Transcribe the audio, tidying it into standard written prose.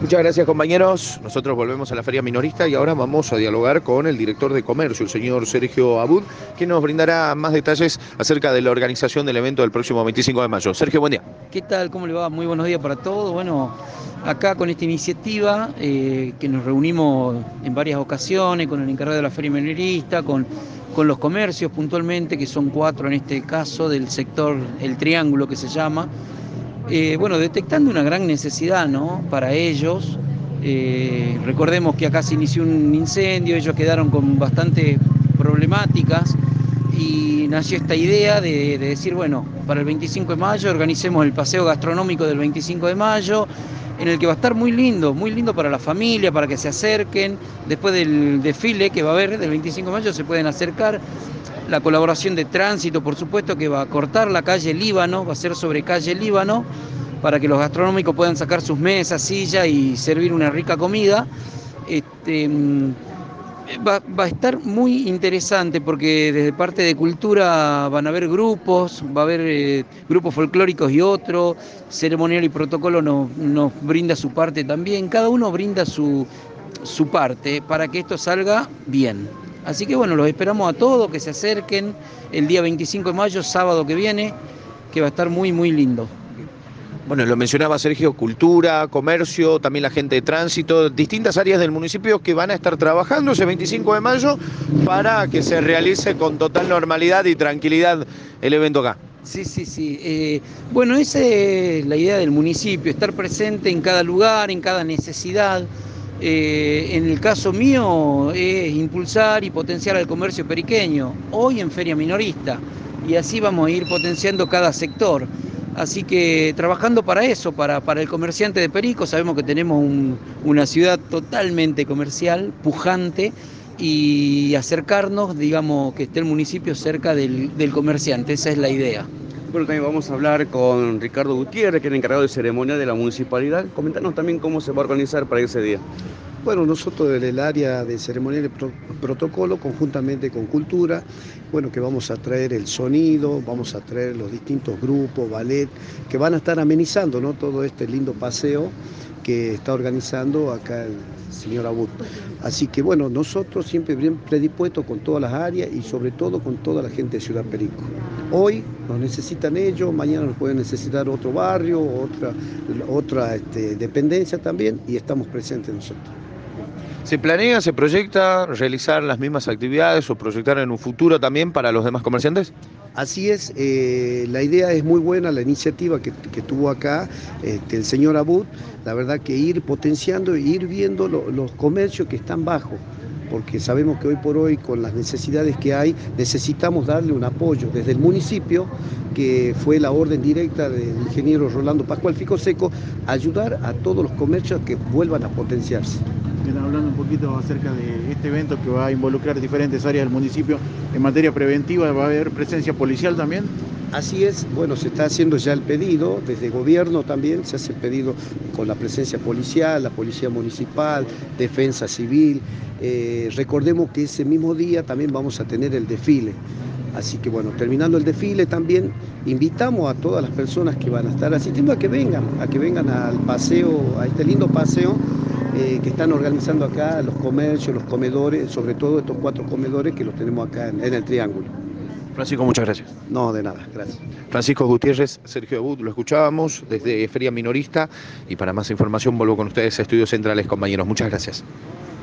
Muchas gracias, compañeros. Nosotros volvemos a la Feria Minorista y ahora vamos a dialogar con el director de comercio, el señor Sergio Abud, que nos brindará más detalles acerca de la organización del evento del próximo 25 de mayo. Sergio, buen día. ¿Qué tal? ¿Cómo le va? Muy buenos días para todos. Bueno, acá con esta iniciativa que nos reunimos en varias ocasiones con el encargado de la Feria Minorista, con los comercios puntualmente, que son 4 en este caso, del sector El Triángulo que se llama. Bueno, detectando una gran necesidad, ¿no?, para ellos. Recordemos que acá se inició un incendio, ellos quedaron con bastantes problemáticas y nació esta idea de decir, bueno, para el 25 de mayo organicemos el paseo gastronómico del 25 de mayo, en el que va a estar muy lindo para la familia, para que se acerquen. Después del desfile que va a haber del 25 de mayo se pueden acercar. La colaboración de tránsito, por supuesto, que va a cortar la calle Líbano, va a ser sobre calle Líbano, para que los gastronómicos puedan sacar sus mesas, sillas y servir una rica comida. Va a estar muy interesante porque desde parte de cultura van a haber grupos, va a haber grupos folclóricos y otros, ceremonial y protocolo nos brinda su parte también, cada uno brinda su parte para que esto salga bien. Así que bueno, los esperamos a todos que se acerquen el día 25 de mayo, sábado que viene, que va a estar muy lindo. Bueno, lo mencionaba Sergio, cultura, comercio, también la gente de tránsito, distintas áreas del municipio que van a estar trabajando ese 25 de mayo para que se realice con total normalidad y tranquilidad el evento acá. Sí. Bueno, esa es la idea del municipio, estar presente en cada lugar, en cada necesidad. En el caso mío es impulsar y potenciar al comercio periqueño, hoy en Feria Minorista, y así vamos a ir potenciando cada sector. Así que trabajando para eso, para el comerciante de Perico, sabemos que tenemos una ciudad totalmente comercial, pujante, y acercarnos, digamos, que esté el municipio cerca del comerciante, esa es la idea. Bueno, también vamos a hablar con Ricardo Gutiérrez, que es el encargado de ceremonia de la municipalidad. Comentarnos también cómo se va a organizar para ese día. Bueno, nosotros desde el área de ceremonial y protocolo, conjuntamente con cultura, bueno, que vamos a traer el sonido, vamos a traer los distintos grupos, ballet, que van a estar amenizando, ¿no?, todo este lindo paseo que está organizando acá el señor Abud. Así que bueno, nosotros siempre bien predispuestos con todas las áreas y sobre todo con toda la gente de Ciudad Perico. Hoy nos necesitan ellos, mañana nos pueden necesitar otro barrio, otra dependencia también, y estamos presentes nosotros. ¿Se planea, se proyecta realizar las mismas actividades o proyectar en un futuro también para los demás comerciantes? Así es, la idea es muy buena, la iniciativa que tuvo acá el señor Abud, la verdad que ir potenciando e ir viendo los comercios que están bajo, porque sabemos que hoy por hoy con las necesidades que hay necesitamos darle un apoyo desde el municipio, que fue la orden directa del ingeniero Rolando Pascual Ficoseco, ayudar a todos los comercios que vuelvan a potenciarse. Hablando un poquito acerca de este evento que va a involucrar diferentes áreas del municipio en materia preventiva, ¿va a haber presencia policial también? Así es, bueno, se está haciendo ya el pedido, desde gobierno también se hace el pedido con la presencia policial, la policía municipal, defensa civil. Recordemos que ese mismo día también vamos a tener el desfile. Así que bueno, terminando el desfile también invitamos a todas las personas que van a estar asistiendo a que vengan al paseo, a este lindo paseo que están organizando acá los comercios, los comedores, sobre todo estos 4 comedores que los tenemos acá en el Triángulo. Francisco, muchas gracias. No, de nada, gracias. Francisco Gutiérrez, Sergio Abud, lo escuchábamos desde Feria Minorista, y para más información vuelvo con ustedes a Estudios Centrales, compañeros. Muchas gracias.